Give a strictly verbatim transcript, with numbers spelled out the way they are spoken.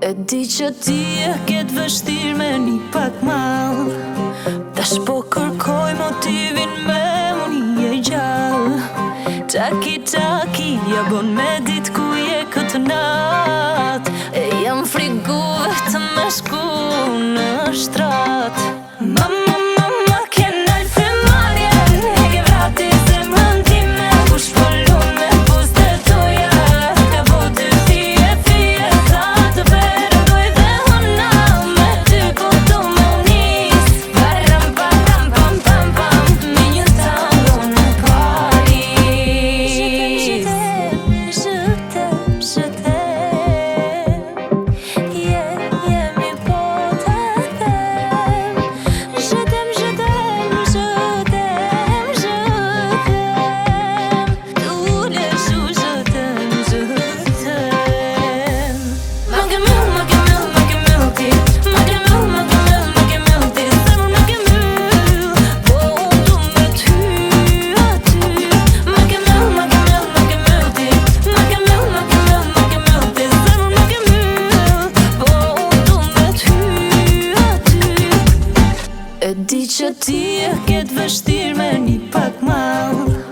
E di që ti e ketë vështirë me një pak mal. Tash po kërkoj motivin me unë je gjallë. Taki taki ja bon me dit ku je këtë nat. E jam frigu vetëm me shku në shtrat. Mama, mama, kena i femarjen. E ke vrati zemrën time. Kush pëllon me puste toja. Ka bote fije, fije. Tha të perëndoj dhe hëna. Me ty po do me unis. Param, param, pam, pam, pam. Me një tango në Paris. Je t'aime, je t'aime, je t'aime. Yeah, yeah, mi po të them. Je t'aime, je t'aime, je t'aime, je t'aime. Tous les jours je t'aime, je t'aime. Magamil, magamil, magamilti. Magamil, magamil, magamilti. Zemrën magamil, po du me ty, aty. Magamil, magamil, magamilti. Magamil, magamil, magamilti. Zemrën magamil, po du me ty, aty. E di që ti e ketë vështirë me një pak mal.